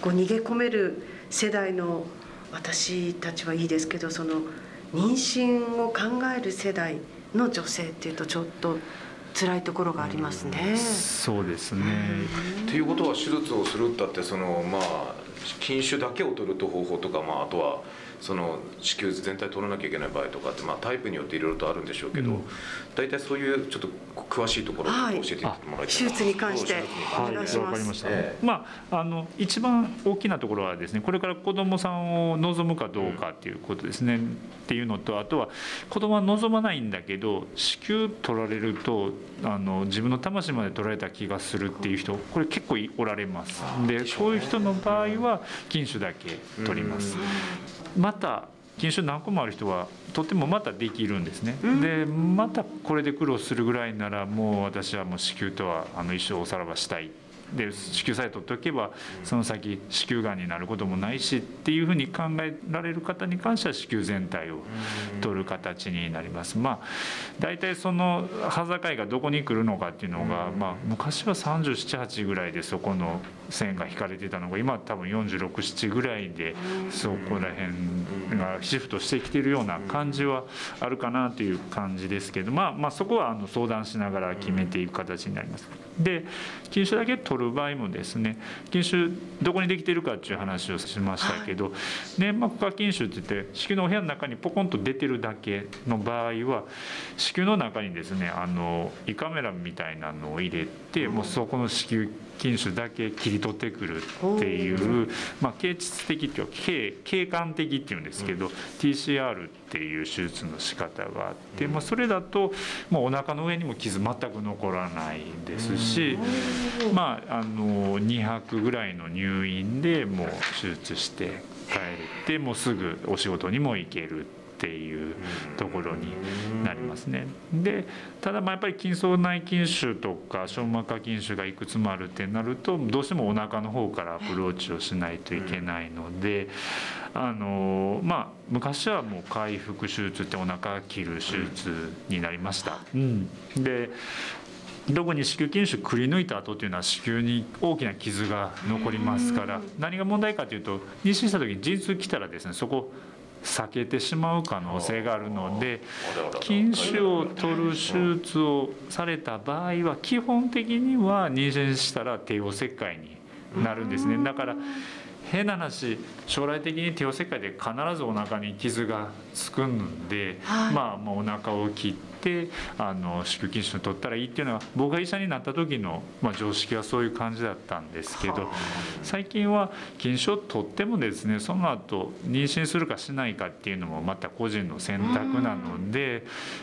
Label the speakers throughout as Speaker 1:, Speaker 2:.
Speaker 1: こう逃げ込める世代の私たちはいいですけど、その妊娠を考える世代の女性っていうとちょっと辛いところがありますね。
Speaker 2: そうですね。
Speaker 3: ということは手術をするったって筋腫だけを取る方法とか、あとはその子宮全体取らなきゃいけない場合とかって、タイプによっていろいろとあるんでしょうけど、大体そういうちょっと詳しいところを教えてもらいたいな。
Speaker 1: 手術に関してお願いします。
Speaker 2: わかりました。一番大きなところはですね、これから子どもさんを望むかどうかっていうことですね、っていうのと、あとは子どもは望まないんだけど子宮取られると自分の魂まで取られた気がするっていう人、これ結構おられます。でそういう人の場合は筋腫だけ取ります。また筋腫何個もある人はとってもまたできるんですね。でまたこれで苦労するぐらいなら、もう私はもう子宮とは一生おさらばしたい。で子宮さえ取っておけばその先子宮がんになることもないしっていうふうに考えられる方に関しては子宮全体を取る形になります。大体その端境がどこに来るのかっていうのが、昔は37、8ぐらいでそこの線が引かれてたのが、今は多分46、7ぐらいでそこら辺がシフトしてきているような感じはあるかなという感じですけど、そこは相談しながら決めていく形になります。で筋腫だけ取る場合もですね、筋腫どこにできているかっていう話をしましたけど、粘膜下筋腫っていって子宮のお部屋の中にポコンと出てるだけの場合は、子宮の中にですね胃カメラみたいなのを入れて、もうそこの子宮筋腫だけ切り取ってくるっていう、経腟的っていうか経管的っていうんですけど、TCR っていう手術の仕方があって、それだともうお腹の上にも傷全く残らないですし、2泊ぐらいの入院でもう手術して帰れて、もうすぐお仕事にも行けるっていうところになりますね。でただやっぱり筋層内筋腫とか小膜下筋腫がいくつもあるってなると、どうしてもお腹の方からアプローチをしないといけないので、昔はもう開腹手術ってお腹切る手術になりました。で特に子宮筋腫くり抜いた後っていうのは子宮に大きな傷が残りますから、何が問題かというと、妊娠した時に陣痛来たらですね、そこ避けてしまう可能性があるので、筋腫を取る手術をされた場合は基本的には妊娠したら帝王切開になるんですね。だから変な話、将来的に帝王切開で必ずお腹に傷がつくんで、もうお腹を切って子宮筋腫を取ったらいいっていうのは、僕が医者になった時の、常識はそういう感じだったんですけど、最近は筋腫を取ってもですね、その後妊娠するかしないかっていうのもまた個人の選択なので、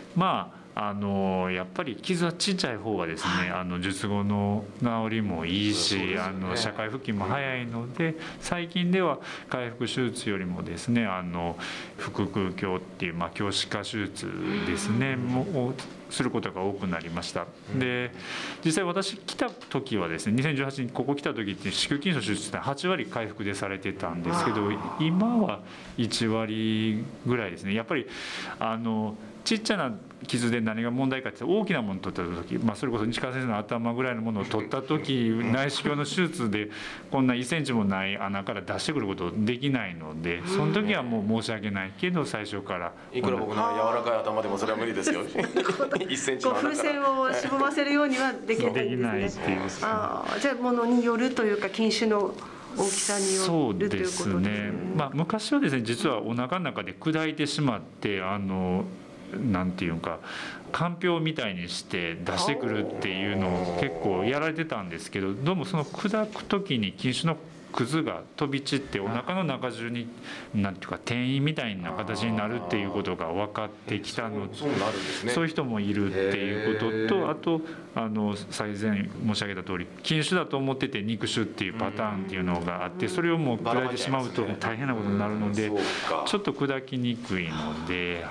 Speaker 2: やっぱり傷はちっちゃい方がですね、術後の治りもいいし、社会復帰も早いので、最近では開腹手術よりもですね、腹腔鏡っていう鏡視下手術ですねをすることが多くなりました。で実際私来た時はですね、2018年ここ来た時って子宮筋腫手術って8割回復でされてたんですけど、今は1割ぐらいですね。やっぱりちっちゃな傷で何が問題かって、大きなものを取った時、それこそ西川先生の頭ぐらいのものを取った時、内視鏡の手術でこんな1センチもない穴から出してくることできないので、その時はもう申し訳ないけど、最初から
Speaker 3: いくら僕の柔らかい頭でもそれは無理ですよ。1センチの穴から
Speaker 1: 風船をしぼませるようにはできないんですね。じゃあ物によるというか、筋腫の大きさによるということですね。
Speaker 2: 昔はですね、実はお腹の中で砕いてしまってなんていうか、かんぴょうみたいにして出してくるっていうのを結構やられてたんですけど、どうもその砕く時に筋腫のくずが飛び散ってお腹の中中になんていうか転移みたいな形になるっていうことが分かってきたので、そういう人もいるっていうことと、あと最前申し上げた通り、筋腫だと思ってて肉腫っていうパターンっていうのがあって、それをもう砕いてしまうと大変なことになるので、ちょっと砕きにくいので、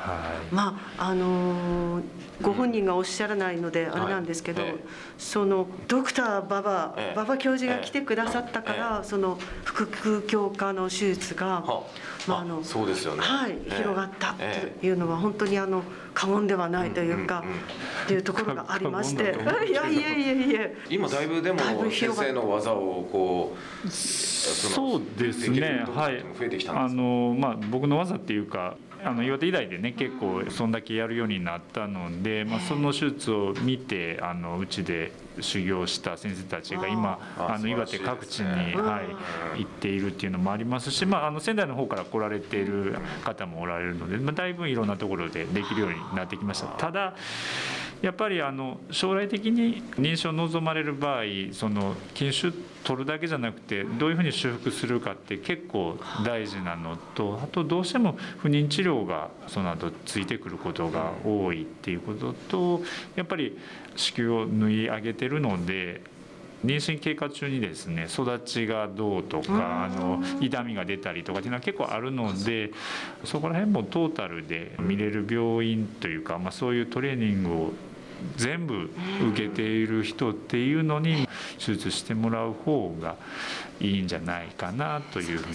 Speaker 1: ご本人がおっしゃらないのであれなんですけど、そのドクター馬場教授が来てくださったから、その腹腔鏡下の手術が、
Speaker 3: そうですよね、
Speaker 1: 広がったというのは本当に過言ではないというか、っていうところがありまして、いや
Speaker 3: 今だいぶでも先生の技をこう
Speaker 2: そうですね、はい、
Speaker 3: 増えてきたんですか。
Speaker 2: 僕の技っていうか岩手医大でね結構そんだけやるようになったので、その手術を見てうちで修行した先生たちが今岩手各地に、行っているっていうのもありますし、仙台の方から来られている方もおられるので、だいぶいろんなところでできるようになってきました。ただやっぱり将来的に認証を望まれる場合、その筋腫取るだけじゃなくてどういうふうに修復するかって結構大事なのと、あとどうしても不妊治療がその後ついてくることが多いっていうことと、やっぱり子宮を縫い上げてるので妊娠経過中にですね育ちがどうとか痛みが出たりとかっていうのは結構あるので、そこら辺もトータルで見れる病院というか、そういうトレーニングを全部受けている人っていうのに手術してもらう方がいいんじゃないかなというふうに、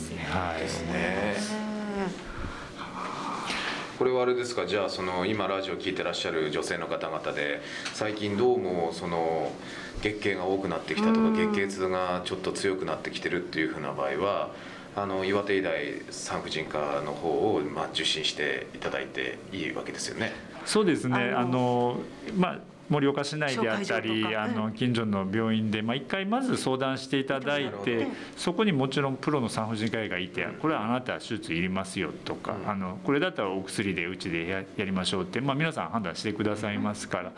Speaker 3: これはあれですか、じゃあ今ラジオ聞いてらっしゃる女性の方々で最近どうも月経が多くなってきたとか月経痛がちょっと強くなってきてるっていうふうな場合は岩手医大産婦人科の方を受診していただいていいわけですよね。
Speaker 2: そうですね、盛岡市内であったり近所の病院で一回まず相談していただいて、そこにもちろんプロの産婦人科医がいて、これはあなたは手術いりますよとか、これだったらお薬でうちでやりましょうって、皆さん判断してくださいますから、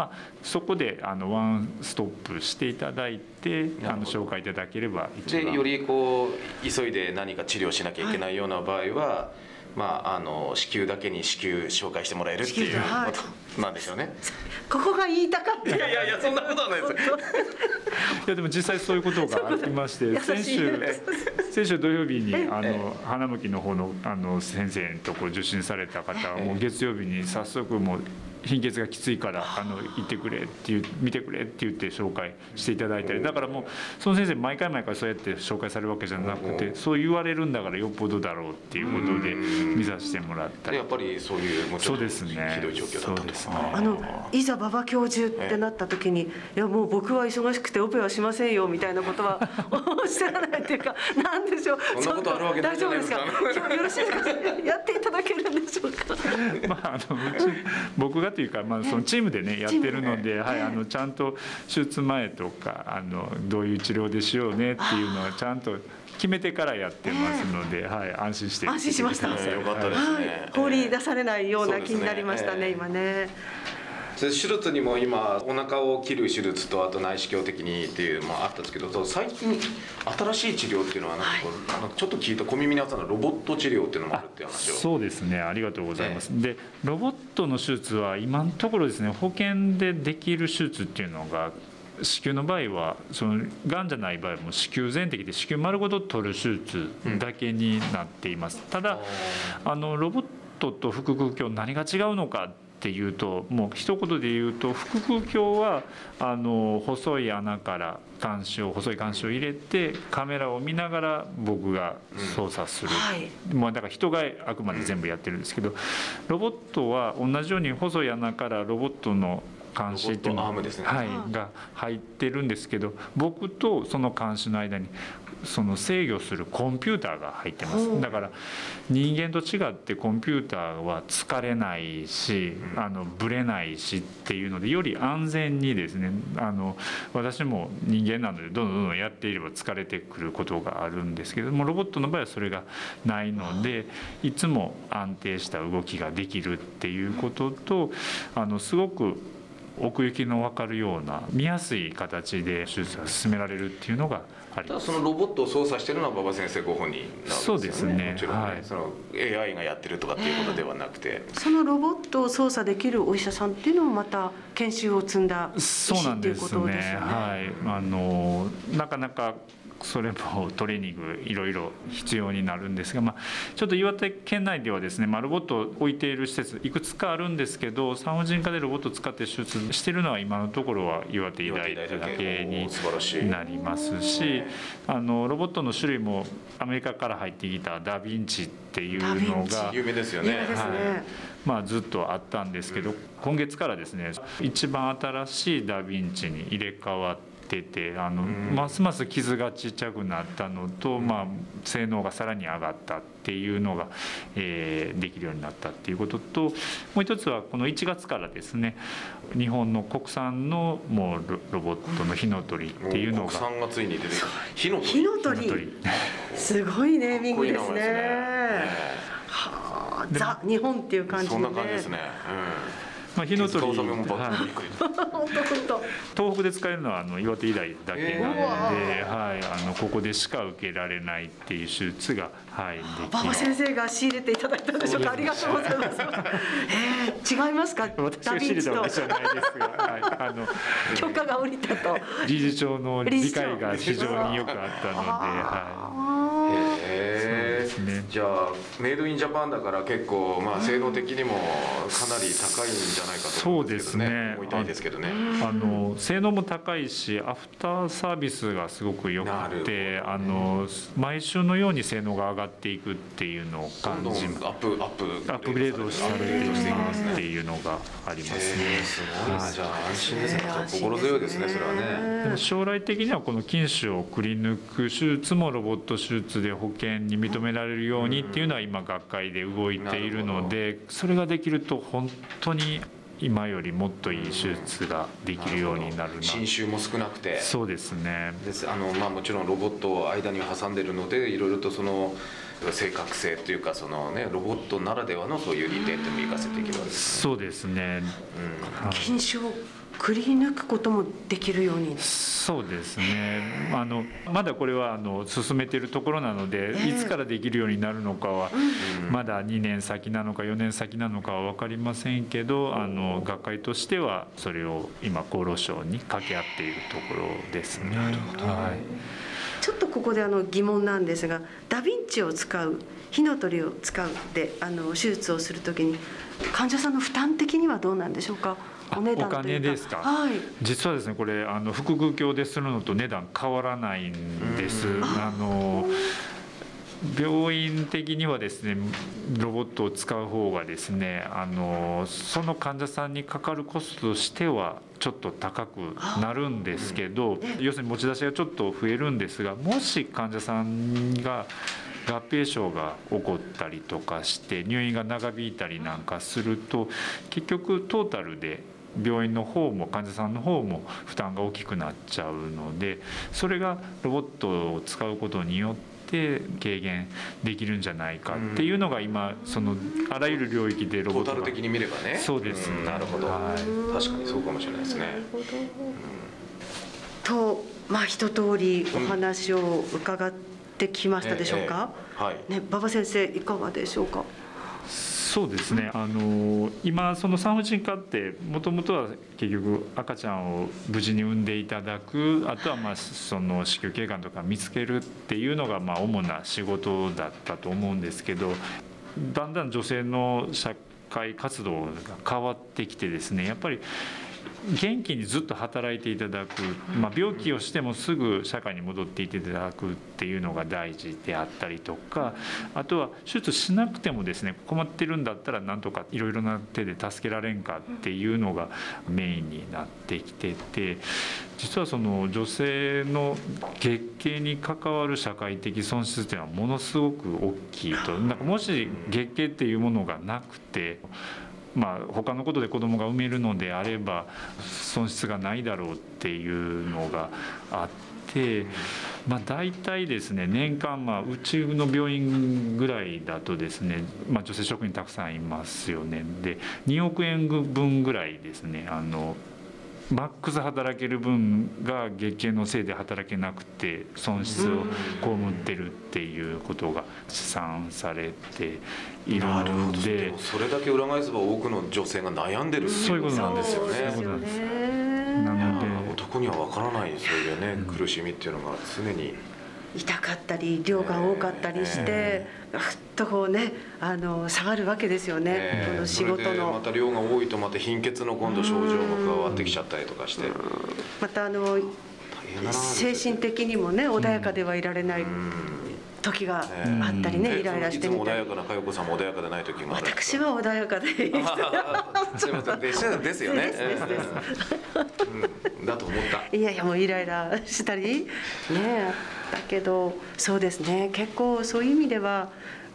Speaker 2: そこでワンストップしていただいて紹介いただければ一番
Speaker 3: でより急いで何か治療しなきゃいけないような場合は、子宮だけに子宮紹介してもらえるっていうことなんでしょうね。
Speaker 1: ここが言いたかった。
Speaker 3: いやそんなことはないですよ。
Speaker 2: いやでも実際そういうことがありまして、先週土曜日に花巻の方の先生のとこ受診された方はもう月曜日に早速もう貧血がきついから行ってくれって見てくれって言って紹介していただいたり、だからもうその先生毎回そうやって紹介されるわけじゃなくて、そう言われるんだからよっぽどだろうっていうことで見させてもらったり。
Speaker 3: やっぱりそういうもうちょっとひどい状況だったんですね。
Speaker 1: いざ馬場教授ってなった時に、いやもう僕は忙しくてオペはしませんよみたいなことはおっしゃらないっていうか、なんでしょう、
Speaker 3: そんなことあるわけないじゃないですか。
Speaker 1: 今日よろしいですか、やっていただけるんでしょうか。
Speaker 2: 僕がというか、そのチームでねやってるので、ちゃんと手術前とかどういう治療でしようねっていうのはちゃんと決めてからやってますので、安心して
Speaker 1: 安心しました。
Speaker 3: よかったですね。
Speaker 1: 放り出されないような気になりましたね、今ね。
Speaker 3: 手術にも今お腹を切る手術とあと内視鏡的にっていうあったんですけど、最近新しい治療っていうのはちょっと聞いた小耳にあったのはロボット治療っていうのもあるっていう話を。
Speaker 2: そうですね、ありがとうございます。でロボットの手術は今のところですね、保険でできる手術っていうのが子宮の場合はがんじゃない場合も子宮全摘で子宮丸ごと取る手術だけになっています。ただロボットと腹腔鏡何が違うのかっていうと、もう一言で言うと腹腔鏡は細い穴から細い鉗子を入れてカメラを見ながら僕が操作する、だから人があくまで全部やってるんですけど、ロボットは同じように細い穴からロボットの鉗子っていうのが入ってるんですけど、僕とその鉗子の間に制御するコンピューターが入ってます。だから人間と違ってコンピューターは疲れないしブレないしっていうので、より安全にですね、私も人間なのでどんどんやっていれば疲れてくることがあるんですけども、ロボットの場合はそれがないのでいつも安定した動きができるっていうことと、すごく奥行きの分かるような見やすい形で手術が進められるっていうのがあります。
Speaker 3: ただそのロボットを操作しているのは馬場先生ご本人なんですよね。
Speaker 2: そうですね、
Speaker 3: もちろんね、AI がやってるとかっていうことではなくて、
Speaker 1: そのロボットを操作できるお医者さんっていうのもまた研修を積んだ医師っていうことですよね。
Speaker 2: なかなかそれもトレーニングいろいろ必要になるんですが、ちょっと岩手県内ではですね、ロボットを置いている施設いくつかあるんですけど、産婦人科でロボットを使って手術しているのは今のところは岩手医大だけになりますし、ロボットの種類もアメリカから入ってきたダ・ヴィンチっていうのが
Speaker 3: 有名ですよね。
Speaker 2: ずっとあったんですけど、今月からですね一番新しいダ・ヴィンチに入れ替わってますます傷がちっちゃくなったのと、性能がさらに上がったっていうのが、できるようになったっていうことと、もう一つはこの1月からですね日本の国産のもうロボットの火の鳥っていうのが、
Speaker 3: 国産がついに出てきた。火の
Speaker 1: 鳥すごいネーミングですね。はあ、ザ日本っていう感じでね。
Speaker 3: そんな感じですね。
Speaker 2: 火の鳥、
Speaker 3: 本
Speaker 2: 当東北で使えるのは岩手医大だけなので、ここでしか受けられないっていう手術が、できる。
Speaker 1: 馬場先生が仕入れていただいたんでしょうか。ありがとうございます。違いますか。
Speaker 2: 私が仕入れたわけじゃないですが、
Speaker 1: 許可が下りたと。
Speaker 2: 理事長の理解が非常によくあったので。
Speaker 3: じゃあメイドインジャパンだから結構性能的にもかなり高いんじゃないかと思うんですけどね。思いたいですけどね。
Speaker 2: 性能も高いしアフターサービスがすごくよくて、毎週のように性能が上がっていくっていうのを感じます。
Speaker 3: アップグ
Speaker 2: レードされていくっていうのがありますね。
Speaker 3: すごい。じゃあ安心ですね。心強いですね、それはね。
Speaker 2: でも将来的にはこの筋腫をくり抜く手術もロボット手術で保険に認められるようにっていうのは今学会で動いているので、それができると本当に今よりもっといい手術ができるようになるな。
Speaker 3: 侵襲も少なくて。
Speaker 2: そうですね。
Speaker 3: もちろんロボットを間に挟んでいるので、いろいろとその正確性というかロボットならではのそういう利点でも活かせていけるわけですね。
Speaker 2: そうですね。
Speaker 1: 筋腫をくり抜くこともできるように。
Speaker 2: そうですね。まだこれは進めているところなので、いつからできるようになるのかはまだ2年先なのか4年先なのかは分かりませんけど、学会としてはそれを今厚労省に掛け合っているところですね。
Speaker 3: なるほど。
Speaker 1: ちょっとここで疑問なんですが、ダヴィンチを使う、火の鳥を使うで手術をするときに患者さんの負担的にはどうなんでしょうか。お
Speaker 2: 金ですか。実はですね、これ腹腔鏡でするのと値段変わらないんです。病院的にはですねロボットを使う方がですねその患者さんにかかるコストとしてはちょっと高くなるんですけど、要するに持ち出しがちょっと増えるんですが、もし患者さんが合併症が起こったりとかして入院が長引いたりなんかすると、結局トータルで病院の方も患者さんの方も負担が大きくなっちゃうので、それがロボットを使うことによって軽減できるんじゃないかっていうのが今あらゆる領域でロボットが
Speaker 3: トータル的に見ればね。
Speaker 2: そうですね。
Speaker 3: なるほど。確かにそうかもしれないですね。
Speaker 1: と一通りお話を伺ってきましたでしょうか。馬場先生いかがでしょうか。
Speaker 2: そうですね。今産婦人科ってもともとは結局赤ちゃんを無事に産んでいただく、あとは子宮頸がんとか見つけるっていうのが主な仕事だったと思うんですけど、だんだん女性の社会活動が変わってきてですね、やっぱり元気にずっと働いていただく、病気をしてもすぐ社会に戻っていただくっていうのが大事であったりとか、あとは手術しなくてもですね困ってるんだったらなんとかいろいろな手で助けられんかっていうのがメインになってきてて、実は女性の月経に関わる社会的損失っていうのはものすごく大きいと。もし月経っていうものがなくて他のことで子供が産めるのであれば損失がないだろうっていうのがあって、大体ですね年間うちの病院ぐらいだとですね、女性職員たくさんいますよね。で2億円分ぐらいですねマックス働ける分が月経のせいで働けなくて損失を被ってるっていうことが試算されているので、
Speaker 3: それだけ裏返せば多くの女性が悩んでるっていうことなんですよね。
Speaker 2: なので
Speaker 3: 男には分からないそういうね苦しみっていうのが常に
Speaker 1: 痛かったり量が多かったりして、ふっとこうね下がるわけですよね、この仕事の。
Speaker 3: それでまた量が多いとまた貧血の今度症状も加わってきちゃったりとかして、
Speaker 1: また精神的にもね穏やかではいられない時があったりね、イライラしてみたり。
Speaker 3: いつも穏やかな佳代子さんも穏やかでない時もある。
Speaker 1: 私は穏やかでいい
Speaker 3: すみませんですよね。だと思った。
Speaker 1: いやいやもうイライラしたりね、だけどそうですね、結構そういう意味では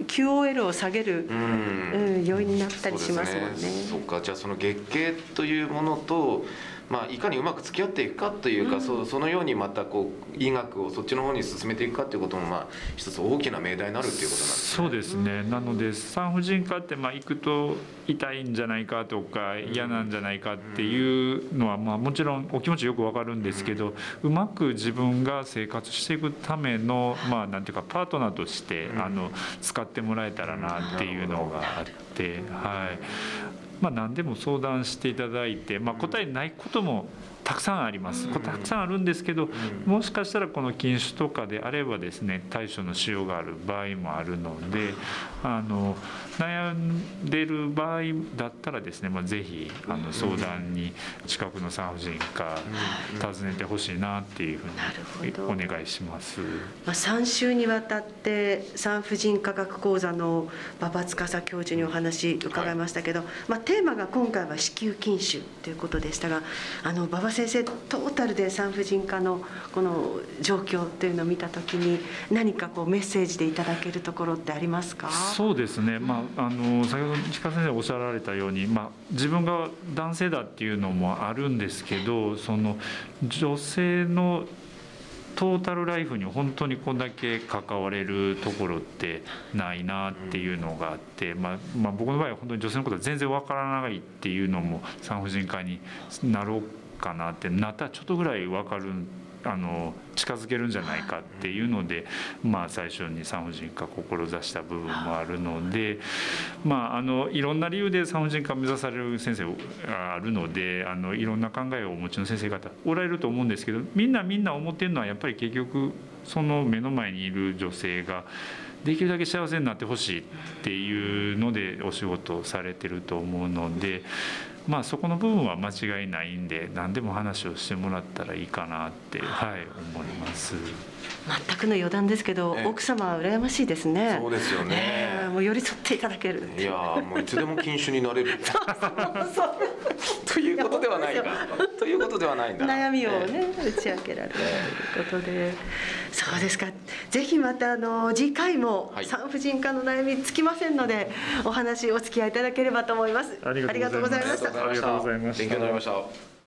Speaker 1: QOL を下げる要因になったりしますもんね。
Speaker 3: そうか、じゃあその月経というものと、いかにうまく付き合っていくかというか、そのようにまたこう医学をそっちの方に進めていくかということも一つ大きな命題になるっていうことなんですね。
Speaker 2: そうですね。なので産婦人科って行くと痛いんじゃないかとか嫌なんじゃないかっていうのはもちろんお気持ちよくわかるんですけど、うまく自分が生活していくためのなんていうかパートナーとして使ってもらえたらなっていうのがあって、はい。何でも相談していただいて、答えないこともたくさんあります。たくさんあるんですけど、もしかしたらこの筋腫とかであればですね、対処のしようがある場合もあるので、悩んでる場合だったらですね、ぜひ相談に近くの産婦人科訪ねてほしいなっていうふうにお願いします。
Speaker 1: 3週にわたって産婦人科学講座の馬場司教授にお話伺いましたけど、テーマが今回は子宮筋腫ということでしたが、馬場先生トータルで産婦人科のこの状況というのを見たときに何かメッセージでいただけるところってありますか？
Speaker 2: そうですね、先ほど石川先生おっしゃられたように、自分が男性だっていうのもあるんですけど、その女性のトータルライフに本当にこんだけ関われるところってないなっていうのがあって、僕の場合は本当に女性のことは全然わからないっていうのも産婦人科になろうかなってなったらちょっとぐらい分かる近づけるんじゃないかっていうので、最初に産婦人科志した部分もあるので、いろんな理由で産婦人科を目指される先生があるので、いろんな考えをお持ちの先生方おられると思うんですけど、みんな思ってるのはやっぱり結局その目の前にいる女性ができるだけ幸せになってほしいっていうのでお仕事をされてると思うので、そこの部分は間違いないんで、何でも話をしてもらったらいいかなって、思います。
Speaker 1: 全くの余談ですけど、奥様は羨ましいですね。
Speaker 3: そうですよね。
Speaker 1: もう寄り添っていただける。
Speaker 3: いやもういつでも筋腫になれる。ということではないか。ということではないんだ。
Speaker 1: 悩みをね、打ち明けられるということで、そうですか。ぜひまた次回も産婦人科の悩みつきませんので、お話お付き合いいただければと思います。
Speaker 2: ありがとうございました。
Speaker 3: 勉強になりました。